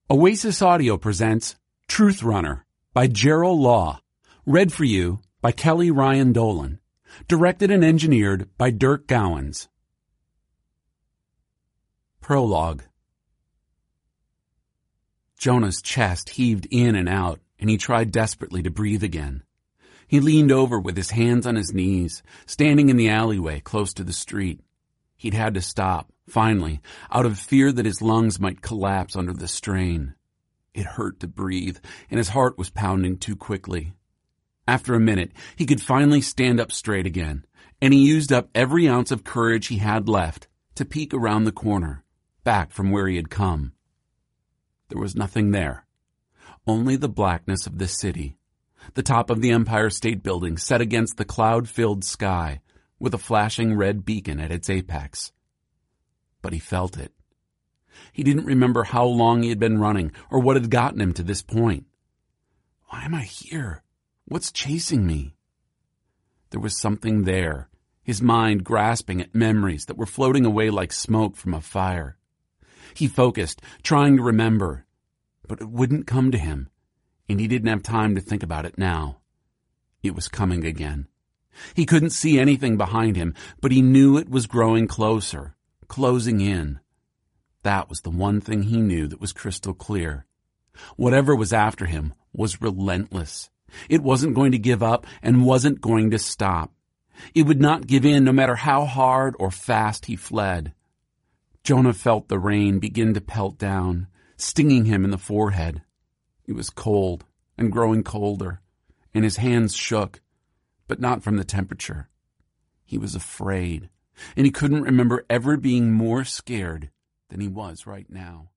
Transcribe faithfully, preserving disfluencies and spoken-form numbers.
Oasis Audio presents Truth Runner by Gerald Law, read for you by Kelly Ryan Dolan, directed and engineered by Dirk Gowans. Prologue. Jonah's chest heaved in and out, and he tried desperately to breathe again. He leaned over with his hands on his knees, standing in the alleyway close to the street. He'd had to stop, finally, out of fear that his lungs might collapse under the strain. It hurt to breathe, and his heart was pounding too quickly. After a minute, he could finally stand up straight again, and he used up every ounce of courage he had left to peek around the corner, back from where he had come. There was nothing there, only the blackness of the city, the top of the Empire State Building set against the cloud-filled sky, with a flashing red beacon at its apex. But he felt it. He didn't remember how long he had been running or what had gotten him to this point. Why am I here? What's chasing me? There was something there, his mind grasping at memories that were floating away like smoke from a fire. He focused, trying to remember, but it wouldn't come to him, and he didn't have time to think about it now. It was coming again. He couldn't see anything behind him, but he knew it was growing closer, closing in. That was the one thing he knew that was crystal clear. Whatever was after him was relentless. It wasn't going to give up and wasn't going to stop. It would not give in no matter how hard or fast he fled. Jonah felt the rain begin to pelt down, stinging him in the forehead. It was cold and growing colder, and his hands shook. But not from the temperature. He was afraid, and he couldn't remember ever being more scared than he was right now.